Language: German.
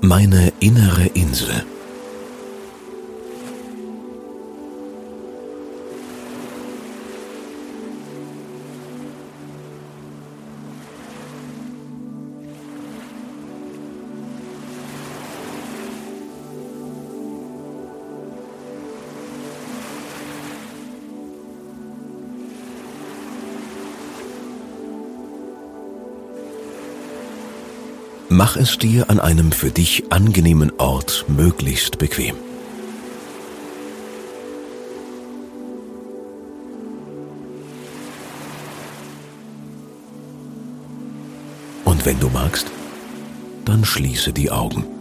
Meine innere Insel. Mach es dir an einem für dich angenehmen Ort möglichst bequem. Und wenn du magst, dann schließe die Augen.